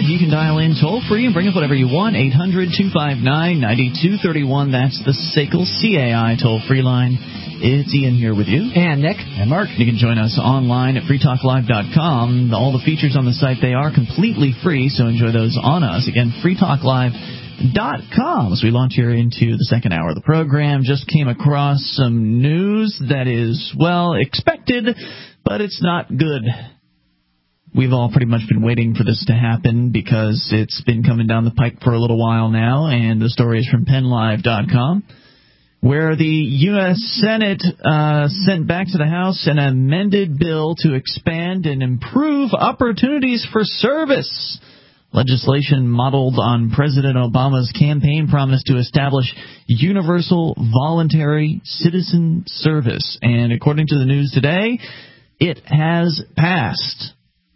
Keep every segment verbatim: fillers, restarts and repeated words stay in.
You can dial in toll-free and bring up whatever you want. eight hundred two five nine nine two three one. That's the S A C L C A I toll-free line. It's Ian here with you. And Nick. And Mark. You can join us online at free talk live dot com. All the features on the site, they are completely free, so enjoy those on us. Again, free talk live dot com. As we launch here into the second hour of the program, just came across some news that is, well, expected, but it's not good. We've all pretty much been waiting for this to happen because it's been coming down the pike for a little while now, and the story is from penn live dot com, where the U S Senate uh, sent back to the House an amended bill to expand and improve opportunities for service. Legislation modeled on President Obama's campaign promise to establish universal voluntary citizen service. And according to the news today, it has passed.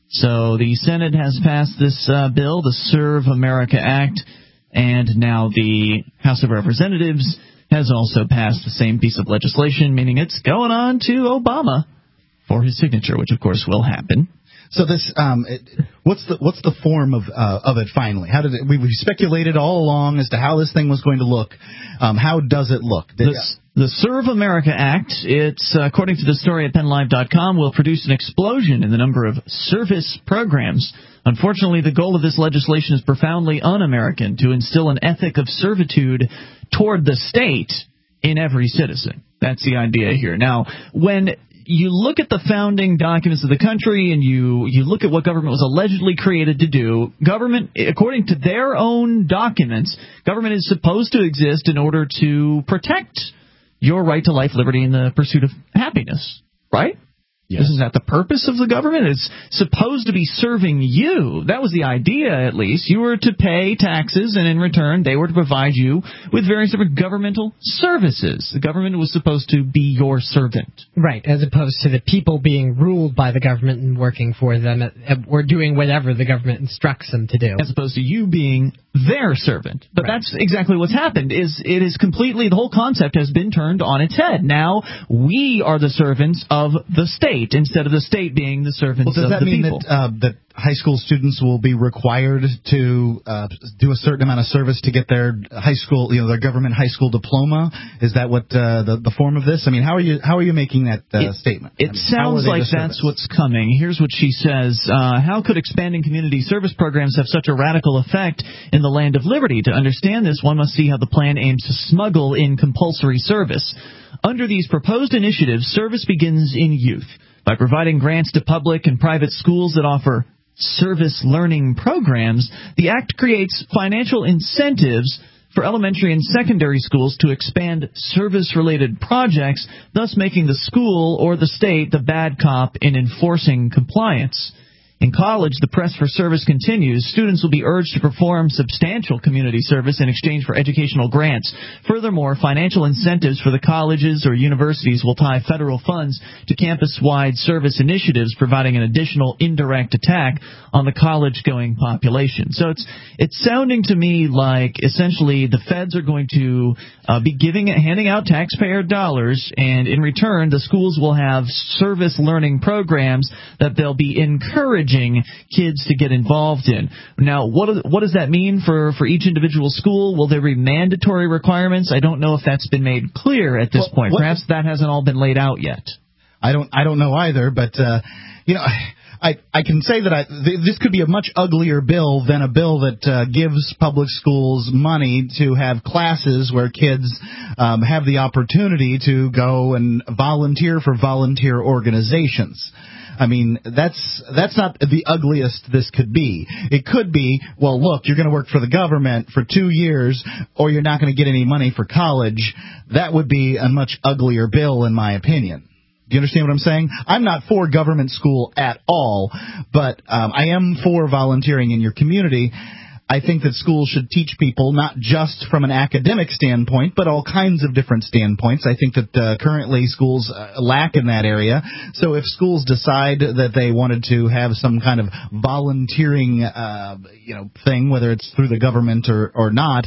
So the Senate has passed this uh, bill, the Serve America Act, and now the House of Representatives has also passed the same piece of legislation, meaning it's going on to Obama for his signature, which of course will happen. So this, um, it, what's the what's the form of uh, of it finally? How did it, we, we speculated all along as to how this thing was going to look? Um, how does it look? The, the Serve America Act, it's uh, according to the story at penn live dot com, will produce an explosion in the number of service programs. Unfortunately, the goal of this legislation is profoundly un-American, to instill an ethic of servitude toward the state in every citizen. That's the idea here. Now, when you look at the founding documents of the country and you, you look at what government was allegedly created to do, government, according to their own documents, government is supposed to exist in order to protect your right to life, liberty, and the pursuit of happiness, right? Yes. Isn't that the purpose of the government? It's supposed to be serving you. That was the idea, at least. You were to pay taxes, and in return, they were to provide you with various different governmental services. The government was supposed to be your servant. Right, as opposed to the people being ruled by the government and working for them, or doing whatever the government instructs them to do. As opposed to you being their servant. But right. That's exactly what's happened. Is it is completely, the whole concept has been turned on its head. Now, we are the servants of the state, instead of the state being the servants well, of the Does people. that mean that, uh, that high school students will be required to uh, do a certain amount of service to get their high school, you know, their government high school diploma? Is that what uh, the, the form of this? I mean, how are you how are you making that uh, it, statement? It I mean, sounds like that's what's coming. Here's what she says. Uh, how could expanding community service programs have such a radical effect in the land of liberty? To understand this, one must see how the plan aims to smuggle in compulsory service. Under these proposed initiatives, service begins in youth. By providing grants to public and private schools that offer service learning programs, the Act creates financial incentives for elementary and secondary schools to expand service-related projects, thus making the school or the state the bad cop in enforcing compliance. In college, the press for service continues. Students will be urged to perform substantial community service in exchange for educational grants. Furthermore, financial incentives for the colleges or universities will tie federal funds to campus-wide service initiatives, providing an additional indirect attack on the college-going population. So it's it's sounding to me like essentially the feds are going to uh, be giving, handing out taxpayer dollars, and in return, the schools will have service learning programs that they'll be encouraging kids to get involved in. Now, what what does that mean for, for each individual school? Will there be mandatory requirements? I don't know if that's been made clear at this well, point. Perhaps that hasn't all been laid out yet. I don't I don't know either, but uh, you know, I I can say that I th- this could be a much uglier bill than a bill that uh, gives public schools money to have classes where kids um, have the opportunity to go and volunteer for volunteer organizations. I mean, that's that's not the ugliest this could be. It could be, well, look, you're going to work for the government for two years, or you're not going to get any money for college. That would be a much uglier bill, in my opinion. Do you understand what I'm saying? I'm not for government school at all, but um, I am for volunteering in your community. I think that schools should teach people not just from an academic standpoint, but all kinds of different standpoints. I think that uh, currently schools uh, lack in that area. So if schools decide that they wanted to have some kind of volunteering, uh, you know, thing, whether it's through the government or, or not,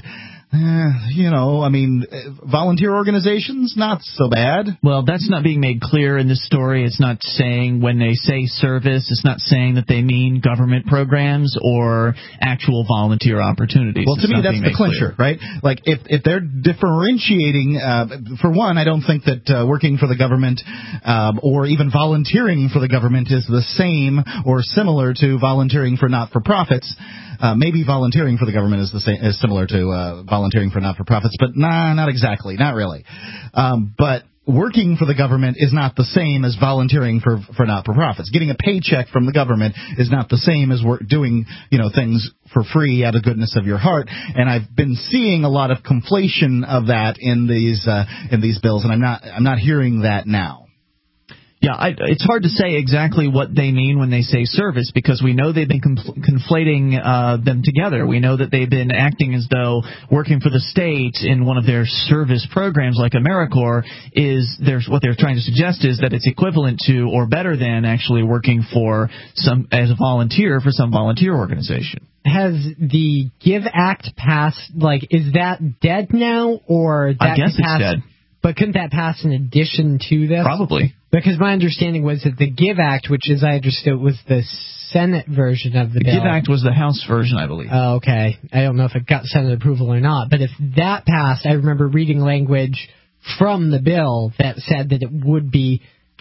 Uh, you know, I mean, volunteer organizations, not so bad. Well, that's not being made clear in this story. It's not saying when they say service, it's not saying that they mean government programs or actual volunteer opportunities. Well, to it's me, that's the clincher, clear. right? Like, if if they're differentiating, uh, for one, I don't think that uh, working for the government um, or even volunteering for the government is the same or similar to volunteering for not-for-profits. Uh, maybe volunteering for the government is the same, is similar to uh, volunteering for not-for-profits, but nah, not exactly, not really. Um, but working for the government is not the same as volunteering for for not-for-profits. Getting a paycheck from the government is not the same as work, doing you know things for free out of goodness of your heart. And I've been seeing a lot of conflation of that in these uh, in these bills, and I'm not I'm not hearing that now. Yeah, I, it's hard to say exactly what they mean when they say service, because we know they've been compl- conflating uh, them together. We know that they've been acting as though working for the state in one of their service programs like AmeriCorps is there's what they're trying to suggest is that it's equivalent to or better than actually working for some as a volunteer for some volunteer organization. Has the GIVE Act passed? Like, is that dead now, or that I guess it's passed, dead. But couldn't that pass in addition to this? Probably. Because my understanding was that the GIVE Act, which as I understood was the Senate version of the, the bill. The GIVE Act was the House version, I believe. Oh, okay. I don't know if it got Senate approval or not. But if that passed, I remember reading language from the bill that said that it would be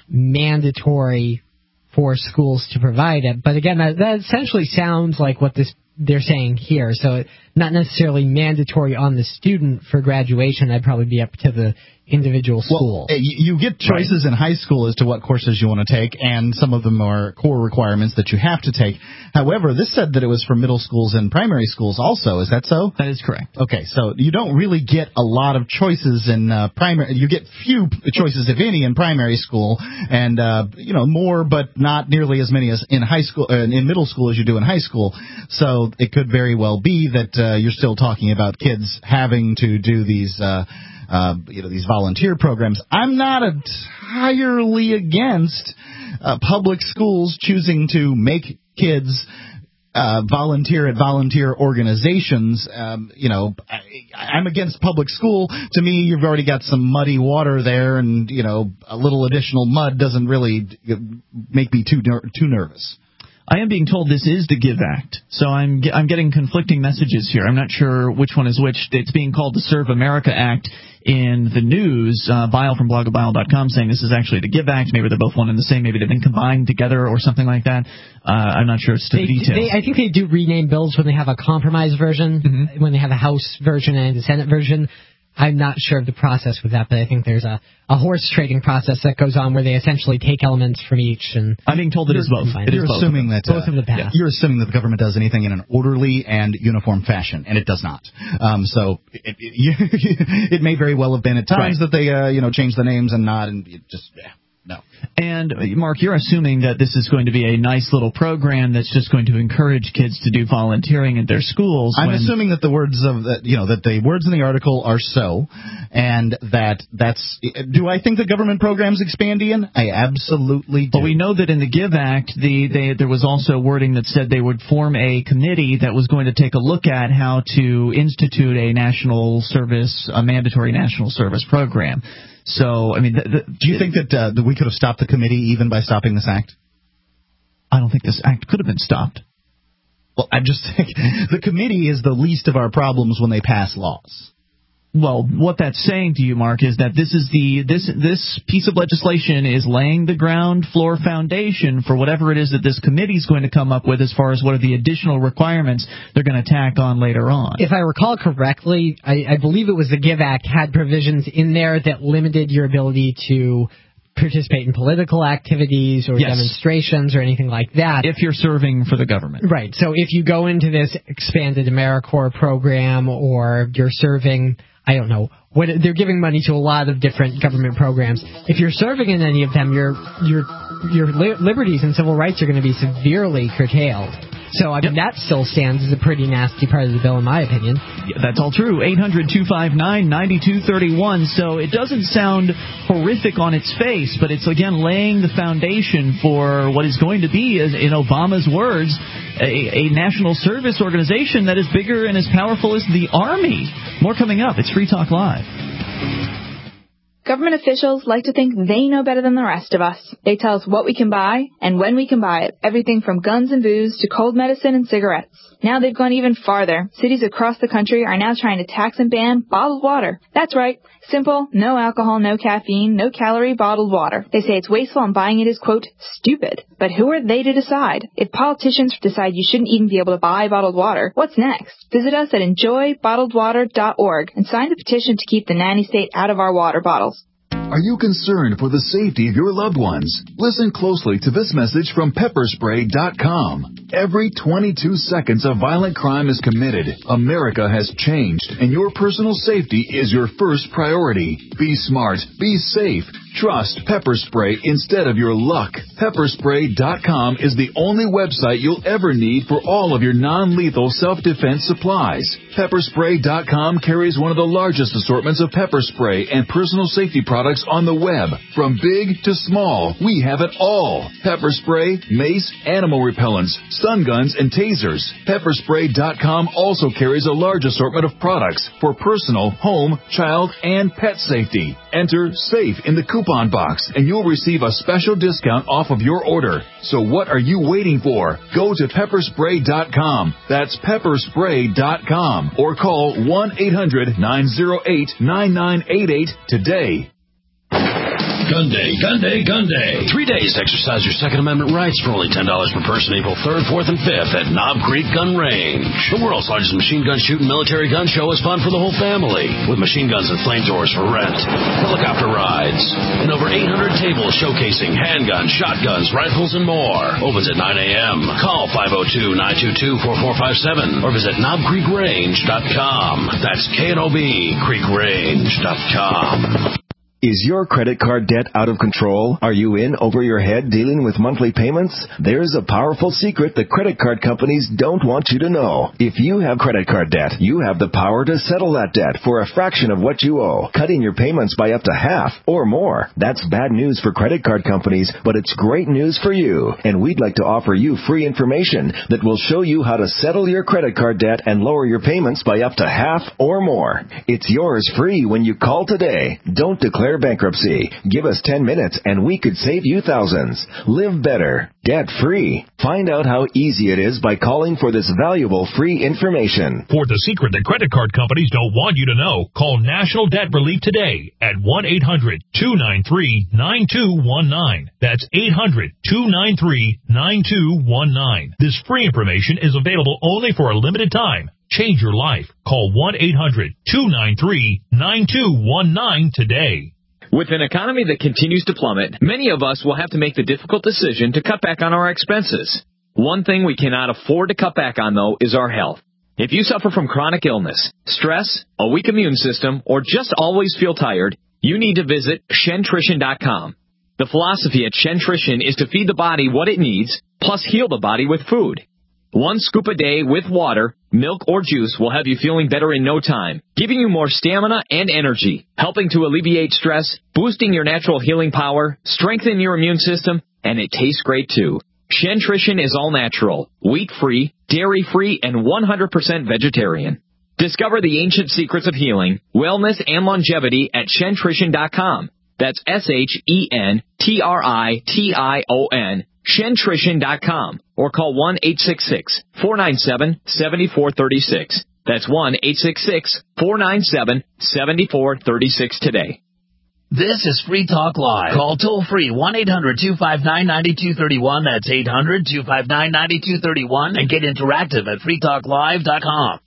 mandatory for schools to provide it. But again, that, that essentially sounds like what this they're saying here. So not necessarily mandatory on the student for graduation. That'd probably be up to the individual school. Well, you get choices right. in high school as to what courses you want to take, and some of them are core requirements that you have to take. However, this said that it was for middle schools and primary schools also. Is that so? That is correct. Okay, so you don't really get a lot of choices in uh, primary. You get few choices, if any, in primary school, and uh, you know more, but not nearly as many as in high school, uh, in middle school as you do in high school. So it could very well be that uh, you're still talking about kids having to do these. Uh, Uh, you know, these volunteer programs. I'm not entirely against uh, public schools choosing to make kids uh, volunteer at volunteer organizations. Um, you know, I, I'm against public school. To me, you've already got some muddy water there, and, you know, a little additional mud doesn't really make me too ner- too nervous. I am being told this is the GIVE Act, so I'm I'm getting conflicting messages here. I'm not sure which one is which. It's being called the Serve America Act in the news. Uh, Bile from blog a bile dot com saying this is actually the GIVE Act. Maybe they're both one and the same. Maybe they've been combined together or something like that. Uh, I'm not sure as to the details. They, I think they do rename bills when they have a compromise version, mm-hmm. when they have a House version and a Senate version. I'm not sure of the process with that, but I think there's a, a horse trading process that goes on where they essentially take elements from each. And I'm being told it is both. It you're is assuming both. that uh, both of the past. You're assuming that the government does anything in an orderly and uniform fashion, and it does not. Um, so it, it, it may very well have been at times right. that they uh, you know changed the names and not, and it just yeah. No. And, Mark, you're assuming that this is going to be a nice little program that's just going to encourage kids to do volunteering at their schools. I'm when... assuming that the words of that, you know, that the words in the article are so, and that that's. Do I think the government programs expand, Ian? I absolutely do. But we know that in the GIVE Act, the they, there was also wording that said they would form a committee that was going to take a look at how to institute a national service, a mandatory national service program. So, I mean, the, the, do you think that, uh, that we could have stopped the committee even by stopping this act? I don't think this act could have been stopped. Well, I just think the committee is the least of our problems when they pass laws. Well, what that's saying to you, Mark, is that this is the this this piece of legislation is laying the ground floor foundation for whatever it is that this committee is going to come up with as far as what are the additional requirements they're going to tack on later on. If I recall correctly, I, I believe it was the GIVE Act had provisions in there that limited your ability to participate in political activities or yes. demonstrations or anything like that. If you're serving for the government. Right. So if you go into this expanded AmeriCorps program or you're serving... I don't know. What, they're giving money to a lot of different government programs. If you're serving in any of them, your your your li- liberties and civil rights are going to be severely curtailed. So, I mean, Yep. that still stands as a pretty nasty part of the bill, in my opinion. Yeah, that's all true. eight hundred two five nine nine two three one. So it doesn't sound horrific on its face, but it's, again, laying the foundation for what is going to be, in Obama's words, a, a national service organization that is bigger and as powerful as the Army. More coming up. It's Free Talk Live. Government officials like to think they know better than the rest of us. They tell us what we can buy and when we can buy it, everything from guns and booze to cold medicine and cigarettes. Now they've gone even farther. Cities across the country are now trying to tax and ban bottled water. That's right. Simple, no alcohol, no caffeine, no calorie bottled water. They say it's wasteful and buying it is, quote, stupid. But who are they to decide? If politicians decide you shouldn't even be able to buy bottled water, what's next? Visit us at enjoy bottled water dot org and sign the petition to keep the nanny state out of our water bottles. Are you concerned for the safety of your loved ones? Listen closely to this message from pepper spray dot com. Every twenty-two seconds a violent crime is committed. America has changed, and your personal safety is your first priority. Be smart. Be safe. Trust Pepper Spray instead of your luck. pepper spray dot com is the only website you'll ever need for all of your non-lethal self-defense supplies. pepper spray dot com carries one of the largest assortments of pepper spray and personal safety products on the web. From big to small, we have it all. Pepper spray, mace, animal repellents, stun guns, and tasers. pepper spray dot com also carries a large assortment of products for personal, home, child, and pet safety. Enter SAFE in the coupon box, and you'll receive a special discount off of your order. So what are you waiting for? Go to pepper spray dot com. That's pepper spray dot com. Or call one eight hundred nine oh eight nine nine eight eight today. Gun Day, Gun Day, Gun Day. Three days to exercise your Second Amendment rights for only ten dollars per person April third, fourth, and fifth at Knob Creek Gun Range. The world's largest machine gun shooting military gun show is fun for the whole family, with machine guns and flamethrowers for rent, helicopter rides, and over eight hundred tables showcasing handguns, shotguns, rifles, and more. Opens at nine a.m. Call five oh two, nine two two, four four five seven or visit knob creek range dot com. That's K N O B, creek range dot com. Is your credit card debt out of control? Are you in over your head dealing with monthly payments? There's a powerful secret the credit card companies don't want you to know. If you have credit card debt, you have the power to settle that debt for a fraction of what you owe, cutting your payments by up to half or more. That's bad news for credit card companies, but it's great news for you. And we'd like to offer you free information that will show you how to settle your credit card debt and lower your payments by up to half or more. It's yours free when you call today. Don't declare bankruptcy. Give us ten minutes and we could save you thousands. Live better, debt free. Find out how easy it is by calling for this valuable free information. For the secret that credit card companies don't want you to know, call National Debt Relief today at one eight hundred two nine three nine two one nine. That's eight hundred two nine three nine two one nine. This free information is available only for a limited time. Change your life. Call one eight hundred two nine three nine two one nine today. With an economy that continues to plummet, many of us will have to make the difficult decision to cut back on our expenses. One thing we cannot afford to cut back on, though, is our health. If you suffer from chronic illness, stress, a weak immune system, or just always feel tired, you need to visit Shentrition dot com. The philosophy at Shentrition is to feed the body what it needs, plus heal the body with food. One scoop a day with water, milk, or juice will have you feeling better in no time, giving you more stamina and energy, helping to alleviate stress, boosting your natural healing power, strengthen your immune system, and it tastes great too. Shentrition is all natural, wheat-free, dairy-free, and one hundred percent vegetarian. Discover the ancient secrets of healing, wellness, and longevity at Shentrition dot com. That's S H E N T R I T I O N. Shentrition dot com or call one eight six six, four nine seven, seven four three six. That's one eight six six, four nine seven, seven four three six today. This is Free Talk Live. Call toll free one eight hundred two five nine nine two three one. That's eight hundred two five nine nine two three one and get interactive at free talk live dot com.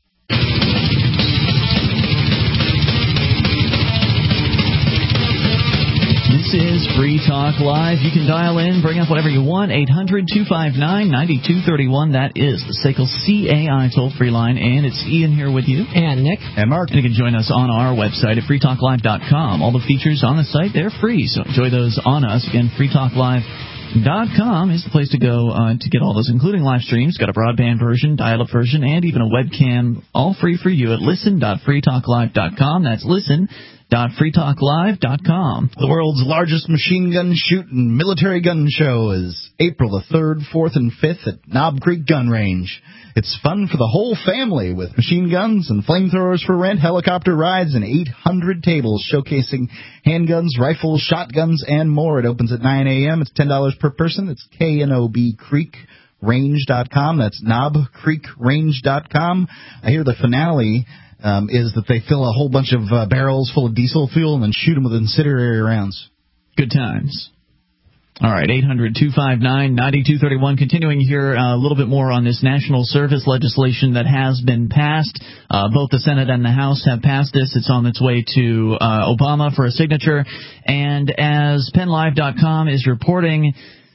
This is Free Talk Live. You can dial in, bring up whatever you want, eight hundred two five nine nine two three one. That is the S A C L C A I toll-free line. And it's Ian here with you. And Nick. And Mark. And you can join us on our website at free talk live dot com. All the features on the site, they're free, so enjoy those on us. Again, free talk live Dot com is the place to go uh, to get all those, including live streams. Got a broadband version, dial-up version, and even a webcam, all free for you at listen dot free talk live dot com. That's listen dot free talk live dot com. The world's largest machine gun shooting military gun show is April the third, fourth, and fifth at Knob Creek Gun Range. It's fun for the whole family with machine guns and flamethrowers for rent, helicopter rides, and eight hundred tables showcasing handguns, rifles, shotguns, and more. It opens at nine a.m. It's ten dollars per person. It's K N O B Creek Range dot com. That's Knob Creek Range dot com. I hear the finale um, is that they fill a whole bunch of uh, barrels full of diesel fuel and then shoot them with incendiary rounds. Good times. All right, eight hundred, two five nine, nine two three one. Continuing here uh, a little bit more on this national service legislation that has been passed. Uh, both the Senate and the House have passed this. It's on its way to uh, Obama for a signature. And as Penn Live dot com is reporting,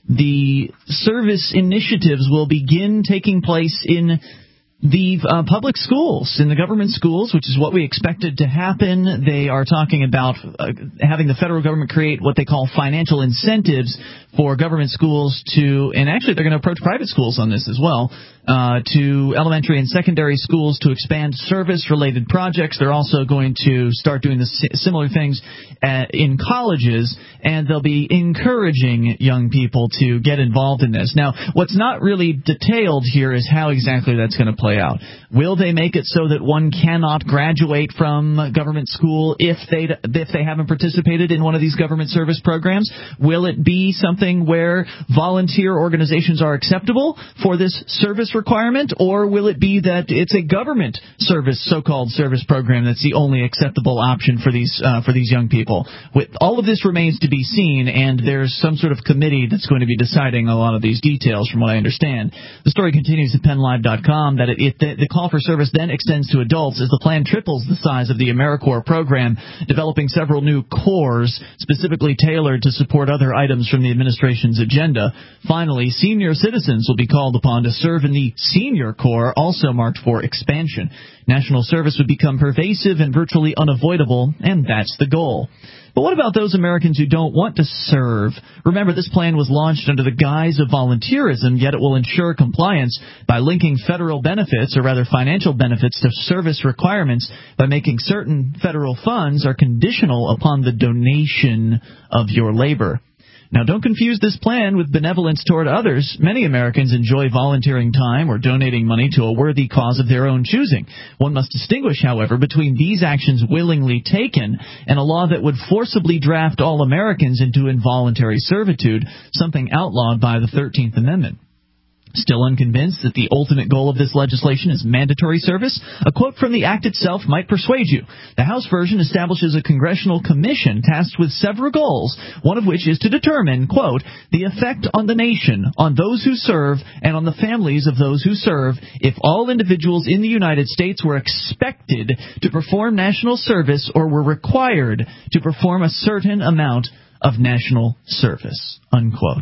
the service initiatives will begin taking place in the uh, public schools, in the government schools, which is what we expected to happen. They are talking about uh, having the federal government create what they call financial incentives for government schools to, and actually they're going to approach private schools on this as well, uh, to elementary and secondary schools to expand service-related projects. They're also going to start doing the similar things uh, in colleges, and they'll be encouraging young people to get involved in this. Now, what's not really detailed here is how exactly that's going to play out. Will they make it so that one cannot graduate from government school if they if they haven't participated in one of these government service programs? Will it be something where volunteer organizations are acceptable for this service requirement, or will it be that it's a government service, so-called service program, that's the only acceptable option for these uh, for these young people? With all of this remains to be seen, and there's some sort of committee that's going to be deciding a lot of these details, from what I understand. The story continues at Penn Live dot com that it, it the, the call for service then extends to adults as the plan triples the size of the AmeriCorps program, developing several new corps specifically tailored to support other items from the administration's agenda. Finally, senior citizens will be called upon to serve in the Senior Corps, also marked for expansion. National service would become pervasive and virtually unavoidable, and that's the goal. But what about those Americans who don't want to serve? Remember, this plan was launched under the guise of volunteerism, yet it will ensure compliance by linking federal benefits, or rather financial benefits, to service requirements by making certain federal funds are conditional upon the donation of your labor. Now, don't confuse this plan with benevolence toward others. Many Americans enjoy volunteering time or donating money to a worthy cause of their own choosing. One must distinguish, however, between these actions willingly taken and a law that would forcibly draft all Americans into involuntary servitude, something outlawed by the thirteenth Amendment. Still unconvinced that the ultimate goal of this legislation is mandatory service? A quote from the act itself might persuade you. The House version establishes a congressional commission tasked with several goals, one of which is to determine, quote, the effect on the nation, on those who serve, and on the families of those who serve if all individuals in the United States were expected to perform national service or were required to perform a certain amount of national service, unquote.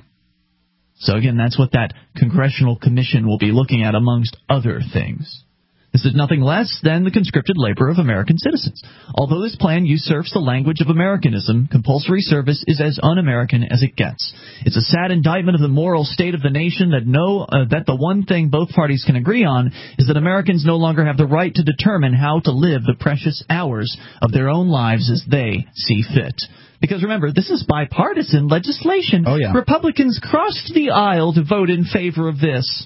So again, that's what that congressional commission will be looking at, amongst other things. This is nothing less than the conscripted labor of American citizens. Although this plan usurps the language of Americanism, compulsory service is as un-American as it gets. It's a sad indictment of the moral state of the nation that no, uh, that the one thing both parties can agree on is that Americans no longer have the right to determine how to live the precious hours of their own lives as they see fit. Because remember, this is bipartisan legislation. Oh, yeah. Republicans crossed the aisle to vote in favor of this.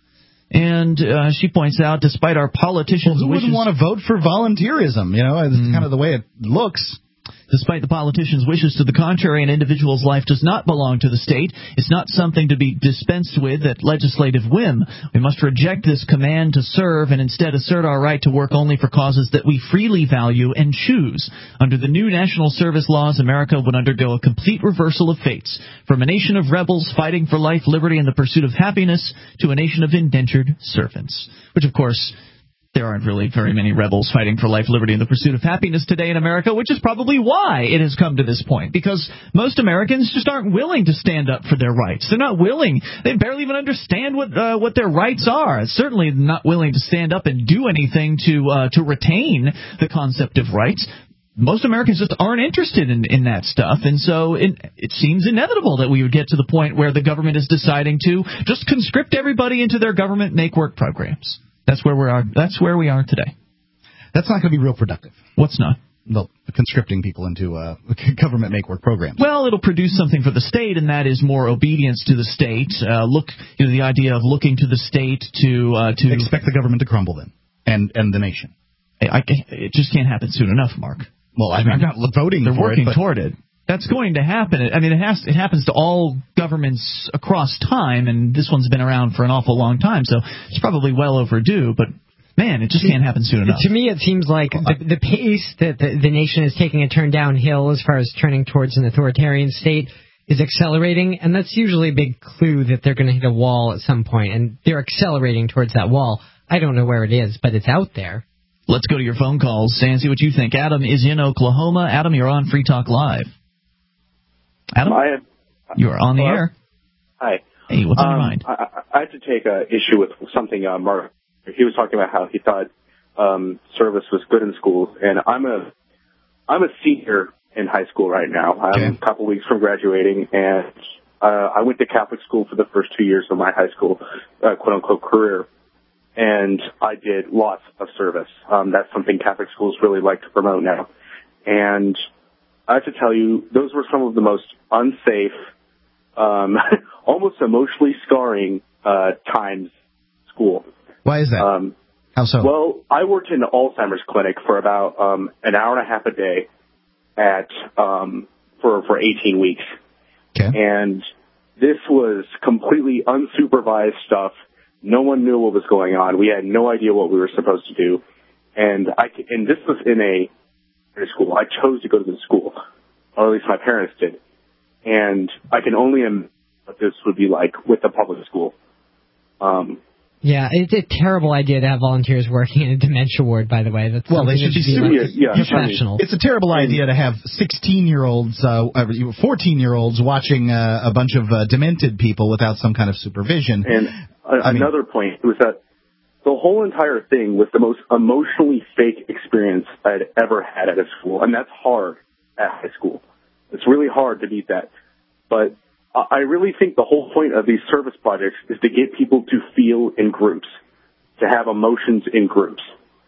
And uh, she points out, despite our politicians' well, who wishes... wouldn't want to vote for volunteerism? You know, it's mm. kind of the way it looks. Despite the politicians' wishes to the contrary, an individual's life does not belong to the state. It's not something to be dispensed with at legislative whim. We must reject this command to serve and instead assert our right to work only for causes that we freely value and choose. Under the new national service laws, America would undergo a complete reversal of fates, from a nation of rebels fighting for life, liberty, and the pursuit of happiness to a nation of indentured servants. Which, of course... there aren't really very many rebels fighting for life, liberty, and the pursuit of happiness today in America, which is probably why it has come to this point, because most Americans just aren't willing to stand up for their rights. They're not willing. They barely even understand what uh, what their rights are. Certainly not willing to stand up and do anything to uh, to retain the concept of rights. most Americans just aren't interested in, in that stuff, and so it, it seems inevitable that we would get to the point where the government is deciding to just conscript everybody into their government make-work programs. That's where we are. That's where we are today. That's not going to be real productive. What's not? Well, conscripting people into uh, government make-work programs. Well, it'll produce something for the state, and that is more obedience to the state. Uh, look, you know, the idea of looking to the state to uh, to expect the government to crumble, then, and and the nation. I, I, it just can't happen soon enough, Mark. Well, I mean, I'm not voting They're for working it, but toward it. That's going to happen. I mean, it has. It happens to all governments across time, and this one's been around for an awful long time, so it's probably well overdue. But man, it just can't happen soon enough. To me, it seems like the, the pace that the, the nation is taking a turn downhill as far as turning towards an authoritarian state is accelerating, and that's usually a big clue that they're going to hit a wall at some point, and they're accelerating towards that wall. I don't know where it is, but it's out there. Let's go to your phone calls and see what you think. Adam is in Oklahoma. Adam, you're on Free Talk Live. Adam, I, you're on the hello? air. Hi. Hey, what's on um, your mind? I, I have to take uh, issue with something uh, Mark. He was talking about how he thought um, service was good in schools, and I'm a I'm a senior in high school right now. I'm Okay. a couple weeks from graduating, and uh, I went to Catholic school for the first two years of my high school uh, quote unquote career. And I did lots of service. Um, that's something Catholic schools really like to promote now. And I have to tell you, those were some of the most unsafe, um, almost emotionally scarring uh, times school. Why is that? Um, How so? Well, I worked in the Alzheimer's clinic for about um, an hour and a half a day at um, for for eighteen weeks. Okay. And this was completely unsupervised stuff. No one knew what was going on. We had no idea what we were supposed to do. And I, and this was in a school. I chose to go to the school, or at least my parents did. And I can only imagine what this would be like with the public school. Um, Yeah, it's a terrible idea to have volunteers working in a dementia ward, by the way. That's Well, they something should that be like yeah, yeah. professionals. It's a terrible idea to have sixteen-year-olds, uh, fourteen-year-olds watching uh, a bunch of uh, demented people without some kind of supervision. And a- I mean- another point was that the whole entire thing was the most emotionally fake experience I'd ever had at a school, and that's hard at high school. It's really hard to beat that. But I really think the whole point of these service projects is to get people to feel in groups, to have emotions in groups.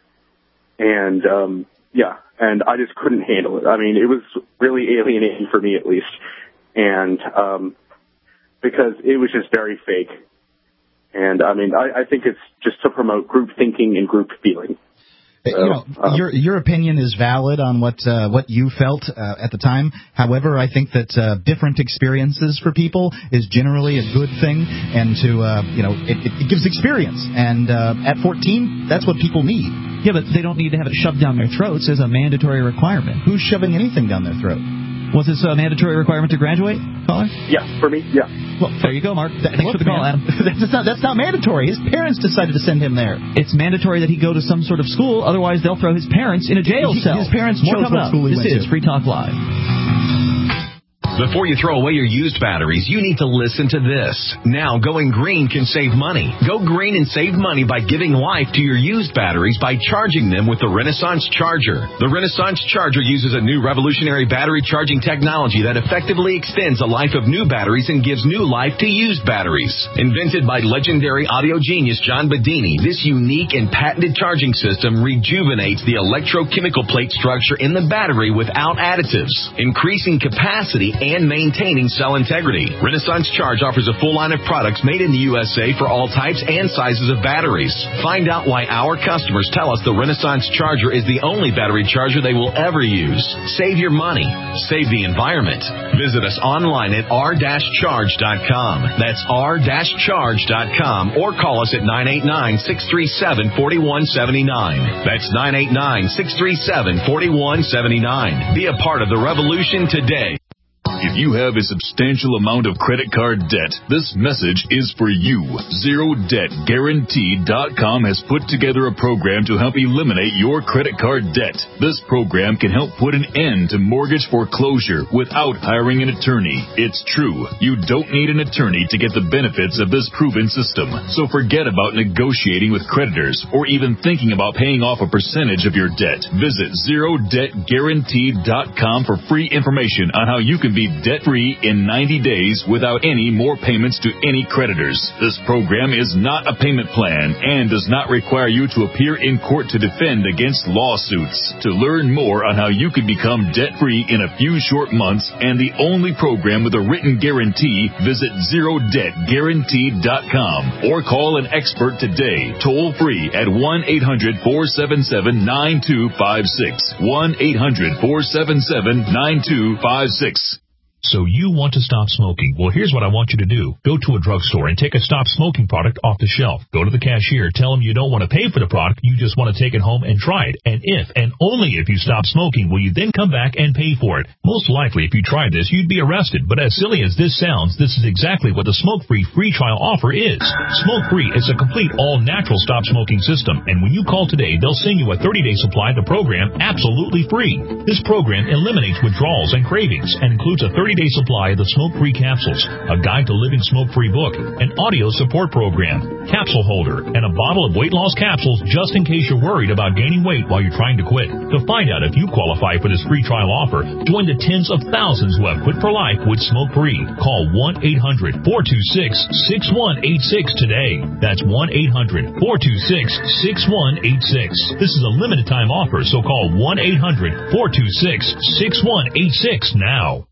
And, um, yeah, and I just couldn't handle it. I mean, it was really alienating for me at least. And, um, because it was just very fake. And, I mean, I, I think it's just to promote group thinking and group feeling. You know, um, your your opinion is valid on what uh, what you felt uh, at the time. However, I think that uh, different experiences for people is generally a good thing, and to uh, you know, it, it, it gives experience. And uh, at fourteen, that's what people need. Yeah, but they don't need to have it shoved down their throats as a mandatory requirement. Who's shoving anything down their throat? Was this a mandatory requirement to graduate, caller? Yeah, for me, yeah. Well, there you go, Mark. Thanks Look, for the call, man, Adam. that's not that's not mandatory. His parents decided to send him there. It's mandatory that he go to some sort of school, otherwise they'll throw his parents in a jail He- cell. his parents More chose coming what up. school he This went is to. Free Talk Live. Before you throw away your used batteries, you need to listen to this. Now, going green can save money. Go green and save money by giving life to your used batteries by charging them with the Renaissance Charger. The Renaissance Charger uses a new revolutionary battery charging technology that effectively extends the life of new batteries and gives new life to used batteries. Invented by legendary audio genius John Bedini, this unique and patented charging system rejuvenates the electrochemical plate structure in the battery without additives, increasing capacity and maintaining cell integrity. Renaissance Charge offers a full line of products made in the U S A for all types and sizes of batteries. Find out why our customers tell us the Renaissance Charger is the only battery charger they will ever use. Save your money. Save the environment. Visit us online at r dash charge dot com. That's r dash charge dot com, or call us at nine eight nine, six three seven, four one seven nine. That's nine eight nine, six three seven, four one seven nine. Be a part of the revolution today. If you have a substantial amount of credit card debt, this message is for you. Zero Debt Guaranteed dot com has put together a program to help eliminate your credit card debt. This program can help put an end to mortgage foreclosure without hiring an attorney. It's true. You don't need an attorney to get the benefits of this proven system. So forget about negotiating with creditors or even thinking about paying off a percentage of your debt. Visit Zero Debt Guaranteed dot com for free information on how you can be debt-free in ninety days without any more payments to any creditors. This program is not a payment plan and does not require you to appear in court to defend against lawsuits. To learn more on how you can become debt-free in a few short months and the only program with a written guarantee, visit Zero Debt Guaranteed dot com or call an expert today, toll-free at one eight hundred four seven seven nine two five six. one eight hundred four seven seven nine two five six. So you want to stop smoking. Well, here's what I want you to do. Go to a drugstore and take a stop smoking product off the shelf. Go to the cashier. Tell them you don't want to pay for the product. You just want to take it home and try it. And if, and only if you stop smoking, will you then come back and pay for it. Most likely, if you tried this, you'd be arrested. But as silly as this sounds, this is exactly what the Smoke-Free free trial offer is. Smoke-Free is a complete all-natural stop smoking system. And when you call today, they'll send you a thirty-day supply of the program absolutely free. This program eliminates withdrawals and cravings and includes a thirty-day supply of the smoke-free capsules, a guide to living smoke-free book, an audio support program, capsule holder, and a bottle of weight loss capsules just in case you're worried about gaining weight while you're trying to quit. To find out if you qualify for this free trial offer, join the tens of thousands who have quit for life with smoke-free. Call one eight hundred four two six six one eight six today. That's one eight hundred four two six six one eight six. This is a limited time offer, so call one eight hundred four two six six one eight six now.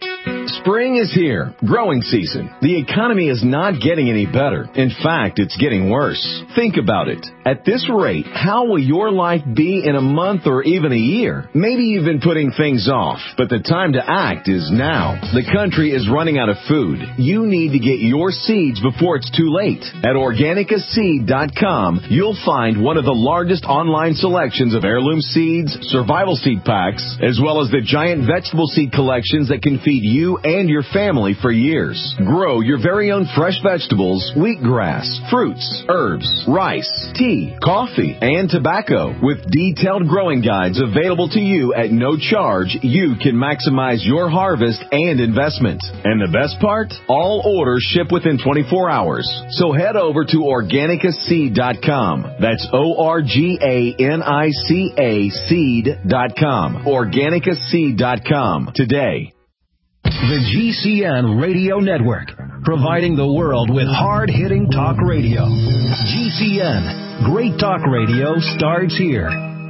Spring is here. Growing season. The economy is not getting any better. In fact, it's getting worse. Think about it. At this rate, how will your life be in a month or even a year? Maybe you've been putting things off, but the time to act is now. The country is running out of food. You need to get your seeds before it's too late. At Organica Seed dot com, you'll find one of the largest online selections of heirloom seeds, survival seed packs, as well as the giant vegetable seed collections that can feed you and your family for years. Grow your very own fresh vegetables, wheatgrass, fruits, herbs, rice, tea, coffee, and tobacco. With detailed growing guides available to you at no charge, you can maximize your harvest and investment. And the best part? All orders ship within twenty-four hours. So head over to Organica Seed dot com. That's O R G A N I C A seed dot com. Organica Seed dot com today. The G C N Radio Network, providing the world with hard-hitting talk radio. G C N, great talk radio starts here.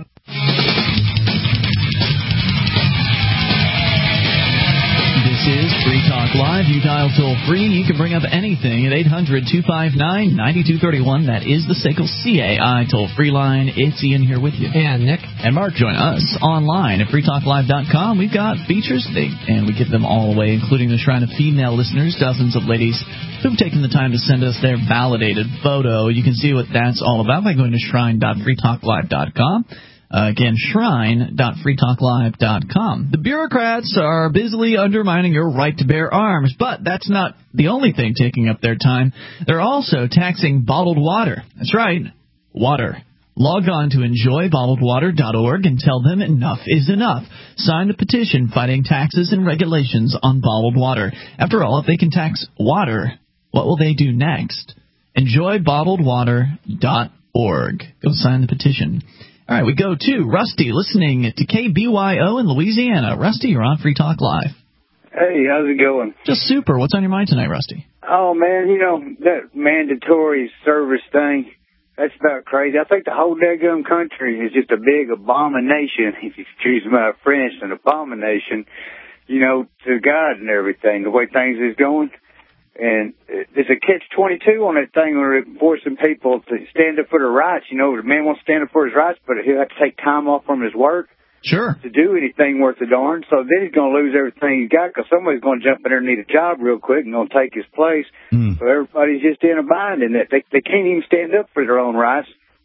This is Free Talk Live. You dial toll free. You can bring up anything at eight hundred two five nine nine two three one. That is the S A C L C A I toll free line. It's Ian here with you. And Nick. And Mark. Join us online at free talk live dot com. We've got features, and we give them all away, including the Shrine of Female listeners, dozens of ladies who've taken the time to send us their validated photo. You can see what that's all about by going to shrine dot free talk live dot com. Uh, again, shrine dot free talk live dot com. The bureaucrats are busily undermining your right to bear arms, but that's not the only thing taking up their time. They're also taxing bottled water. That's right, water. Log on to enjoy bottled water dot org and tell them enough is enough. Sign the petition fighting taxes and regulations on bottled water. After all, if they can tax water, what will they do next? enjoy bottled water dot org. Go sign the petition. All right, we go to Rusty, listening to K B Y O in Louisiana. Rusty, you're on Free Talk Live. Hey, how's it going? Just super. What's on your mind tonight, Rusty? Oh, man, you know, that mandatory service thing, that's about crazy. I think the whole daggum country is just a big abomination, if you excuse my French, an abomination, you know, to God and everything, the way things is going. And there's a catch twenty-two on that thing where it's forcing people to stand up for their rights. You know, the man wants to stand up for his rights, but he'll have to take time off from his work. Sure. To do anything worth a darn. So then he's going to lose everything he's got because somebody's going to jump in there and need a job real quick and going to take his place. Mm. So everybody's just in a bind in that. They, they can't even stand up for their own rights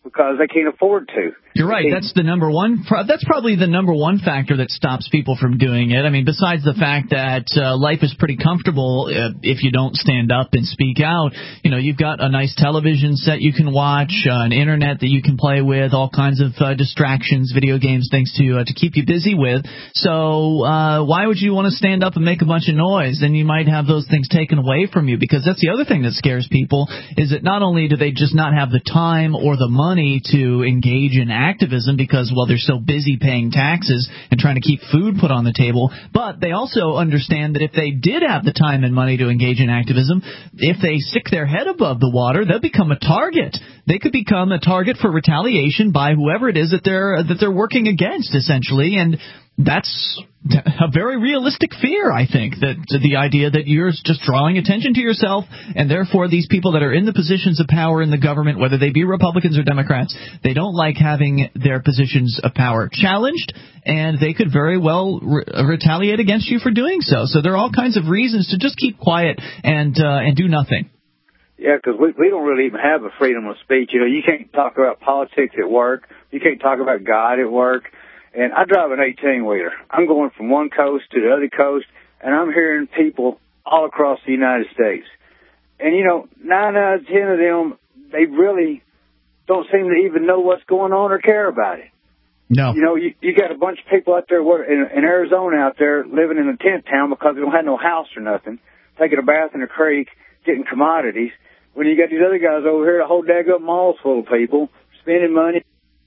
because they can't afford to. You're right. That's the number one. That's probably the number one factor that stops people from doing it. I mean, besides the fact that uh, life is pretty comfortable uh, if you don't stand up and speak out. You know, you've got a nice television set you can watch, uh, an internet that you can play with, all kinds of uh, distractions, video games, things to uh, to keep you busy with. So uh, why would you want to stand up and make a bunch of noise? Then you might have those things taken away from you, because that's the other thing that scares people, is that not only do they just not have the time or the money to engage in activism because, well, they're so busy paying taxes and trying to keep food put on the table, but they also understand that if they did have the time and money to engage in activism, if they stick their head above the water, they'll become a target. They could become a target for retaliation by whoever it is that they're that they're working against, essentially, and that's a very realistic fear, I think, that the idea that you're just drawing attention to yourself, and therefore these people that are in the positions of power in the government, whether they be Republicans or Democrats, they don't like having their positions of power challenged, and they could very well re- retaliate against you for doing so. So there are all kinds of reasons to just keep quiet and uh, and do nothing. Yeah, because we, we don't really even have a freedom of speech. You know, you can't talk about politics at work. You can't talk about God at work. And I drive an eighteen-wheeler. I'm going from one coast to the other coast, and I'm hearing people all across the United States. And, you know, nine out of ten of them, they really don't seem to even know what's going on or care about it. No. You know, you, you got a bunch of people out there in, in Arizona out there living in a tent town because they don't have no house or nothing, taking a bath in a creek, getting commodities. When you got these other guys over here, the whole daggum mall's full of people, spending money,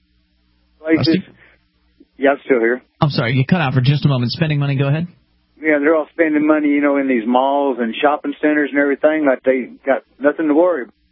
places. Yeah, I'm still here. I'm sorry, you cut out for just a moment. Spending money, go ahead. Yeah, they're all spending money, you know, in these malls and shopping centers and everything, like they got nothing to worry about.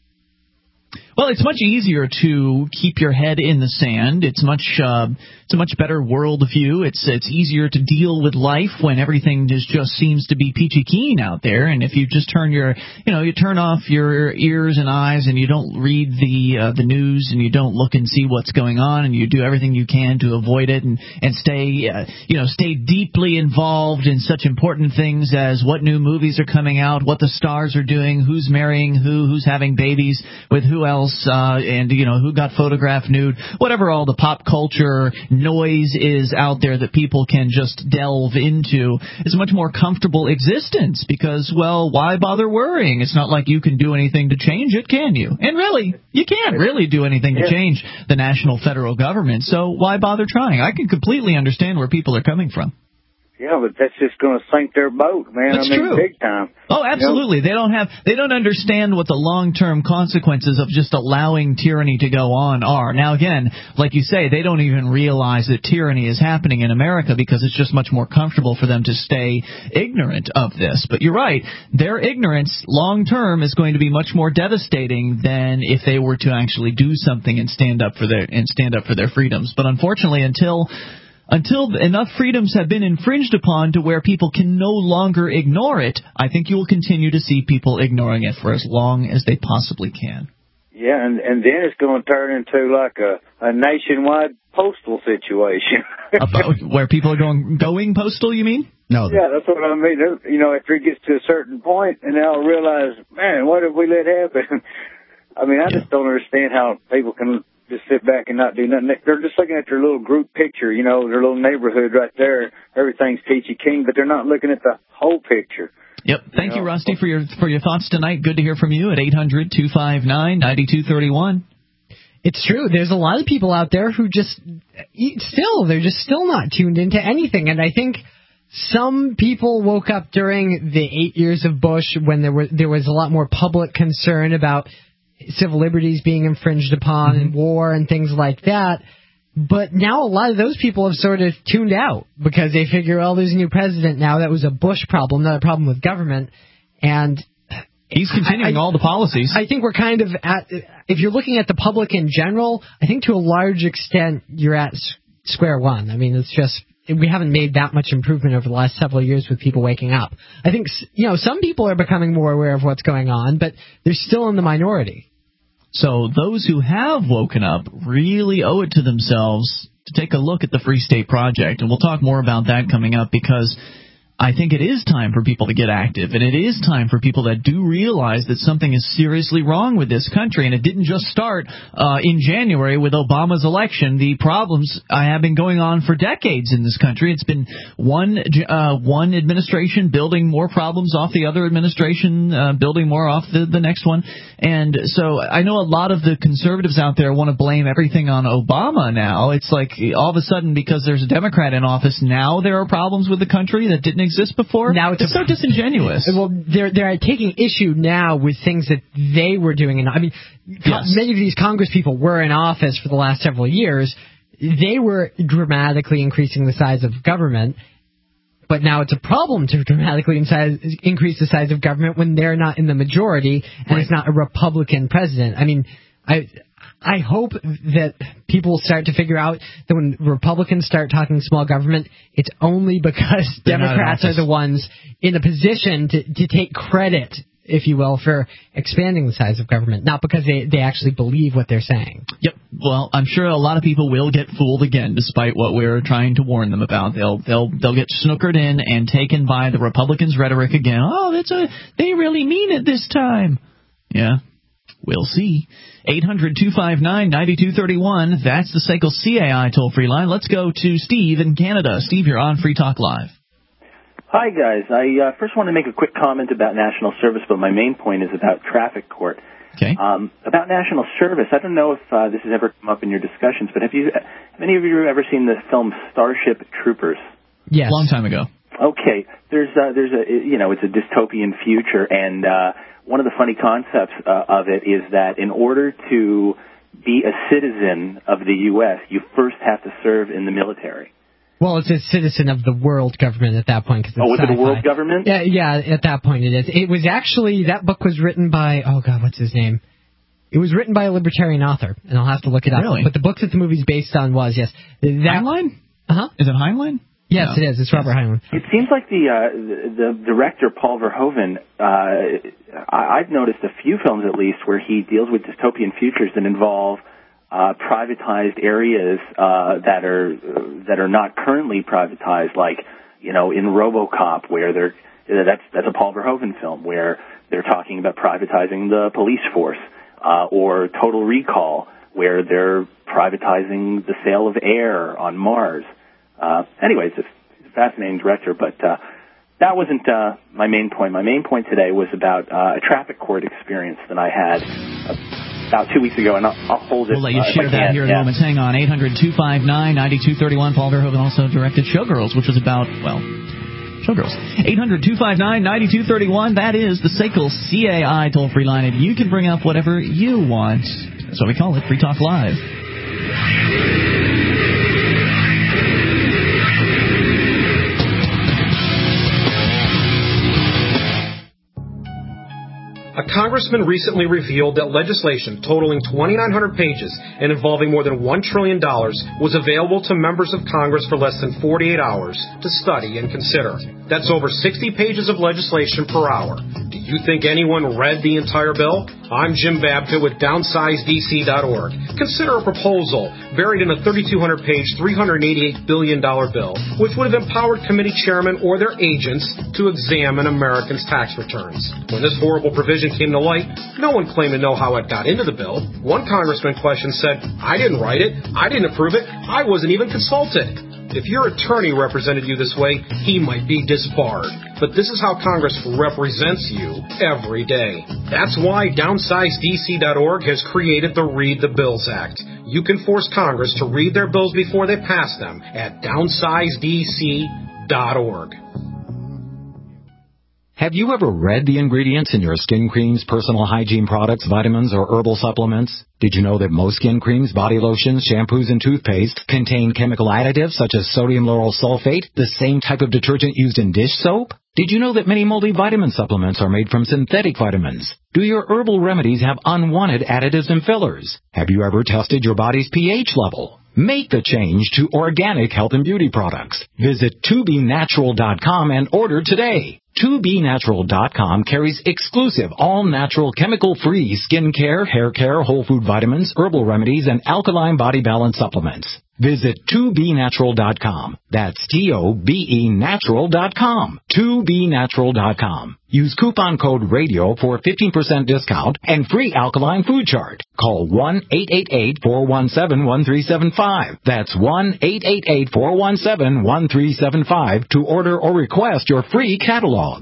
Well, it's much easier to keep your head in the sand. It's much uh, it's a much better world view. It's it's easier to deal with life when everything just, just seems to be peachy keen out there. And if you just turn your you know you turn off your ears and eyes and you don't read the uh, the news and you don't look and see what's going on and you do everything you can to avoid it and and stay uh, you know stay deeply involved in such important things as what new movies are coming out, what the stars are doing, who's marrying who, who's having babies with who else. Uh, and, you know, who got photographed nude, whatever all the pop culture noise is out there that people can just delve into, is a much more comfortable existence because, well, why bother worrying? It's not like you can do anything to change it, can you? And really, you can't really do anything to change the national federal government, so why bother trying? I can completely understand where people are coming from. Yeah, but that's just going to sink their boat, man. That's I mean, true. Big time. Oh, absolutely. You know? They don't have, they don't understand what the long-term consequences of just allowing tyranny to go on are. Now, again, like you say, they don't even realize that tyranny is happening in America because it's just much more comfortable for them to stay ignorant of this. But you're right. Their ignorance long-term is going to be much more devastating than if they were to actually do something and stand up for their and stand up for their freedoms. But unfortunately, until Until enough freedoms have been infringed upon to where people can no longer ignore it, I think you will continue to see people ignoring it for as long as they possibly can. Yeah, and, and then it's going to turn into like a, a nationwide postal situation. About where people are going going postal, you mean? No. Yeah, that's what I mean. You know, after it gets to a certain point, and they'll realize, man, what have we let happen? I mean, I yeah. just don't understand how people can just sit back and not do nothing. They're just looking at their little group picture, you know, their little neighborhood right there. Everything's peachy keen, but they're not looking at the whole picture. Yep. Thank you, you Rusty, for your for your thoughts tonight. Good to hear from you at eight hundred two five nine nine two three one. It's true. There's a lot of people out there who just still, they're just still not tuned into anything. And I think some people woke up during the eight years of Bush when there were there was a lot more public concern about civil liberties being infringed upon mm-hmm. and war and things like that. But now a lot of those people have sort of tuned out because they figure, oh, there's a new president now. That was a Bush problem, not a problem with government. And he's continuing I, all the policies. I think we're kind of at, if you're looking at the public in general, I think to a large extent you're at square one. I mean, it's just, we haven't made that much improvement over the last several years with people waking up. I think, you know, some people are becoming more aware of what's going on, but they're still in the minority. So those who have woken up really owe it to themselves to take a look at the Free State Project. And we'll talk more about that coming up because I think it is time for people to get active, and it is time for people that do realize that something is seriously wrong with this country, and it didn't just start uh, in January with Obama's election. The problems uh, have been going on for decades in this country. It's been one uh, one administration building more problems off the other administration, uh, building more off the, the next one. And so I know a lot of the conservatives out there want to blame everything on Obama now. It's like all of a sudden, because there's a Democrat in office, now there are problems with the country that didn't exist before. Now it's, it's so disingenuous. Well, they're they're taking issue now with things that they were doing. And I mean, yes. many of these Congress people were in office for the last several years. They were dramatically increasing the size of government. But now it's a problem to dramatically increase the size of government when they're not in the majority and right. it's not a Republican president. I mean, I I hope that people start to figure out that when Republicans start talking small government, it's only because they're Democrats are the ones in a position to, to take credit, if you will, for expanding the size of government, not because they, they actually believe what they're saying. Yep. Well, I'm sure a lot of people will get fooled again, despite what we're trying to warn them about. They'll they'll they'll get snookered in and taken by the Republicans' rhetoric again. Oh, that's a they really mean it this time. Yeah. We'll see. eight hundred two five nine nine two three one. That's the S A C L C A I toll-free line. Let's go to Steve in Canada. Steve, you're on Free Talk Live. Hi, guys. I uh, first want to make a quick comment about national service, but my main point is about traffic court. Okay. Um, about national service, I don't know if uh, this has ever come up in your discussions, but have you, have any of you ever seen the film Starship Troopers? Yes. Long time ago. Okay. There's, uh, there's a, you know, it's a dystopian future, and uh, one of the funny concepts uh, of it is that in order to be a citizen of the U S, you first have to serve in the military. Well, it's a citizen of the world government at that point. Cause it's oh, was sci-fi. it a world government? Yeah, yeah, at that point it is. It was actually, that book was written by, oh God, what's his name? It was written by a libertarian author, and I'll have to look it up. Really? But the book that the movie's based on was, yes. That, Heinlein? Uh-huh. Is it Heinlein? Yes, no. it is. It's Robert Heinlein. It seems like the uh, the, the director, Paul Verhoeven, uh, I, I've noticed a few films at least where he deals with dystopian futures that involve uh, privatized areas uh, that are uh, that are not currently privatized, like, you know, in RoboCop, where they're that's that's a Paul Verhoeven film where they're talking about privatizing the police force, uh, or Total Recall, where they're privatizing the sale of air on Mars. Uh, anyways, it's a fascinating director, but uh, that wasn't uh, my main point. My main point today was about uh, a traffic court experience that I had about two weeks ago, and I'll, I'll hold it. We'll let you uh, share that here in yeah. a moment. Hang on. eight hundred two five nine nine two three one. Paul Verhoeven also directed Showgirls, which was about, well, Showgirls. eight hundred two five nine nine two three one. That is the S A C L C A I toll-free line, and you can bring up whatever you want. That's what we call it, Free Talk Live. A congressman recently revealed that legislation totaling twenty-nine hundred pages and involving more than one trillion dollars was available to members of Congress for less than forty-eight hours to study and consider. That's over sixty pages of legislation per hour. Do you think anyone read the entire bill? I'm Jim Babka with downsize D C dot org. Consider a proposal buried in a thirty-two hundred page, three hundred eighty-eight billion dollars bill, which would have empowered committee chairmen or their agents to examine Americans' tax returns. When this horrible provision came to light, no one claimed to know how it got into the bill. One congressman questioned said, I didn't write it, I didn't approve it, I wasn't even consulted. If your attorney represented you this way, he might be disbarred. But this is how Congress represents you every day. That's why downsize D C dot org has created the Read the Bills Act. You can force Congress to read their bills before they pass them at downsize D C dot org. Have you ever read the ingredients in your skin creams, personal hygiene products, vitamins, or herbal supplements? Did you know that most skin creams, body lotions, shampoos, and toothpaste contain chemical additives such as sodium lauryl sulfate, the same type of detergent used in dish soap? Did you know that many multivitamin supplements are made from synthetic vitamins? Do your herbal remedies have unwanted additives and fillers? Have you ever tested your body's pH level? Make the change to organic health and beauty products. Visit two B natural dot com and order today. two B natural dot com carries exclusive, all-natural, chemical-free skincare, hair care, whole food vitamins, herbal remedies, and alkaline body balance supplements. Visit two b natural dot com. That's T O B E natural dot com. two b natural dot com. Use coupon code RADIO for a fifteen percent discount and free alkaline food chart. Call one eight eight eight, four one seven, one three seven five. That's one eight eight eight, four one seven, one three seven five to order or request your free catalog.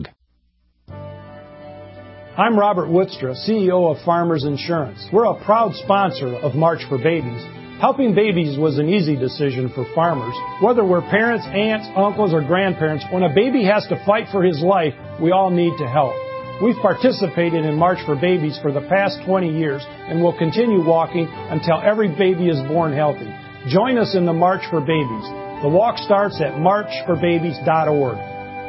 I'm Robert Woodstra, C E O of Farmers Insurance. We're a proud sponsor of March for Babies. Helping babies was an easy decision for farmers. Whether we're parents, aunts, uncles, or grandparents, when a baby has to fight for his life, we all need to help. We've participated in March for Babies for the past twenty years and will continue walking until every baby is born healthy. Join us in the March for Babies. The walk starts at march for babies dot org.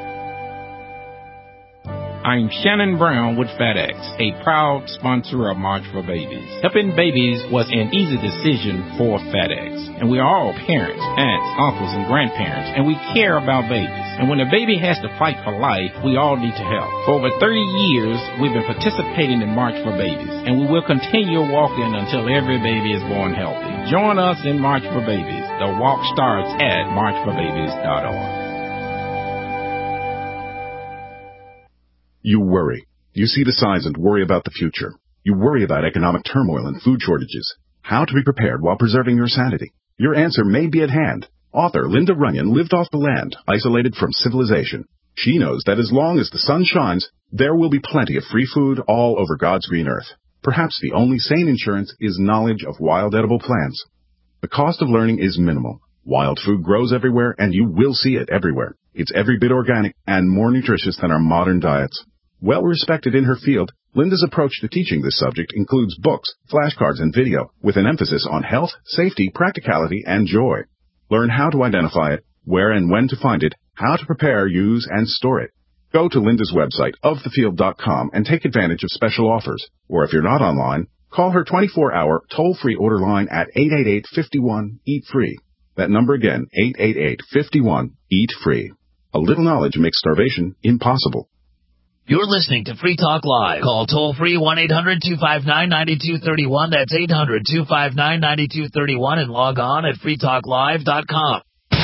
I'm Shannon Brown with FedEx, a proud sponsor of March for Babies. Helping babies was an easy decision for FedEx. And we are all parents, aunts, uncles, and grandparents, and we care about babies. And when a baby has to fight for life, we all need to help. For over thirty years, we've been participating in March for Babies, and we will continue walking until every baby is born healthy. Join us in March for Babies. The walk starts at march for babies dot org. You worry. You see the signs and worry about the future. You worry about economic turmoil and food shortages. How to be prepared while preserving your sanity. Your answer may be at hand. Author Linda Runyon lived off the land, isolated from civilization. She knows that as long as the sun shines, there will be plenty of free food all over God's green earth. Perhaps the only sane insurance is knowledge of wild edible plants. The cost of learning is minimal. Wild food grows everywhere, and you will see it everywhere. It's every bit organic and more nutritious than our modern diets. Well respected in her field, Linda's approach to teaching this subject includes books, flashcards, and video, with an emphasis on health, safety, practicality, and joy. Learn how to identify it, where and when to find it, how to prepare, use, and store it. Go to Linda's website, of the field dot com, and take advantage of special offers. Or if you're not online, call her twenty-four hour toll-free order line at eight eight eight, five one, eat free. That number again, eight eight eight, five one, eat free. A little knowledge makes starvation impossible. You're listening to Free Talk Live. Call toll-free one eight hundred, two five nine, nine two three one. That's eight hundred, two five nine, nine two three one, and log on at free talk live dot com.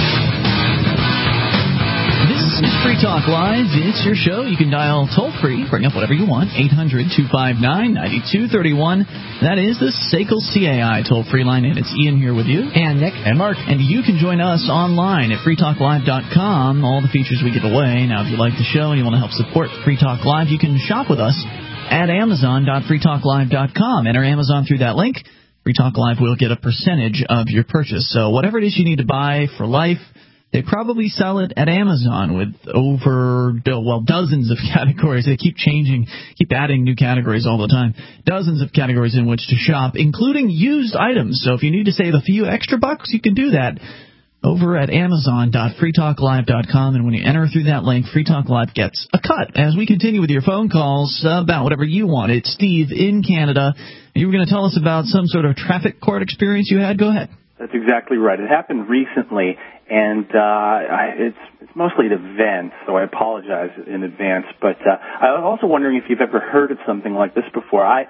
This is Free Talk Live. It's your show. You can dial toll-free, bring up whatever you want, eight hundred, two five nine, nine two three one. That is the S A C L C A I toll-free line, and it's Ian here with you. And Nick. And Mark. And you can join us online at free talk live dot com. All the features we give away. Now, if you like the show and you want to help support Free Talk Live, you can shop with us at amazon dot free talk live dot com. Enter Amazon through that link. Free Talk Live will get a percentage of your purchase. So whatever it is you need to buy for life, they probably sell it at Amazon with over, well, dozens of categories. They keep changing, keep adding new categories all the time. Dozens of categories in which to shop, including used items. So if you need to save a few extra bucks, you can do that over at amazon dot free talk live dot com. And when you enter through that link, Free Talk Live gets a cut. As we continue with your phone calls about whatever you want. It's Steve in Canada. You were going to tell us about some sort of traffic court experience you had. Go ahead. That's exactly right. It happened recently, and uh, I, it's, it's mostly at events, so I apologize in advance. But uh, I was also wondering if you've ever heard of something like this before. I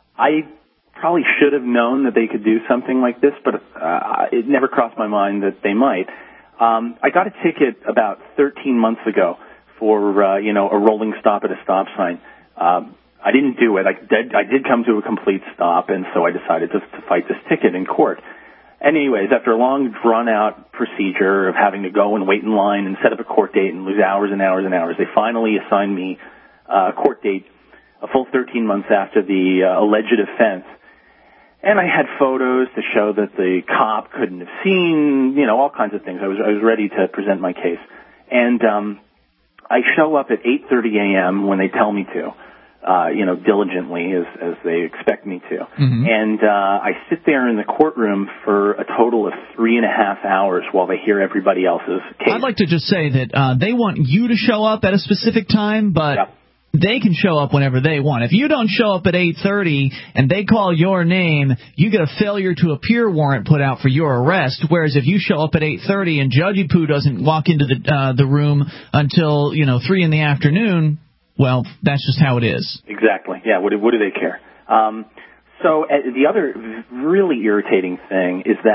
I probably should have known that they could do something like this, but uh, it never crossed my mind that they might. Um, I got a ticket about thirteen months ago for uh, you know a rolling stop at a stop sign. Um, I didn't do it. I did, I did come to a complete stop, and so I decided to, to fight this ticket in court. Anyways, after a long, drawn-out procedure of having to go and wait in line and set up a court date and lose hours and hours and hours, they finally assigned me uh, a court date a full thirteen months after the uh, alleged offense. And I had photos to show that the cop couldn't have seen, you know, all kinds of things. I was I was ready to present my case. And um, I show up at eight thirty a.m. when they tell me to. Uh, you know, diligently as, as they expect me to. Mm-hmm. And uh, I sit there in the courtroom for a total of three and a half hours while they hear everybody else's case. I'd like to just say that uh, they want you to show up at a specific time, but yep. They can show up whenever they want. If you don't show up at eight thirty and they call your name, you get a failure to appear warrant put out for your arrest, whereas if you show up at eight thirty and Judgy Poo doesn't walk into the uh, the room until, you know, three in the afternoon, well, that's just how it is. Exactly. Yeah, what do, what do they care? Um, so uh, the other really irritating thing is that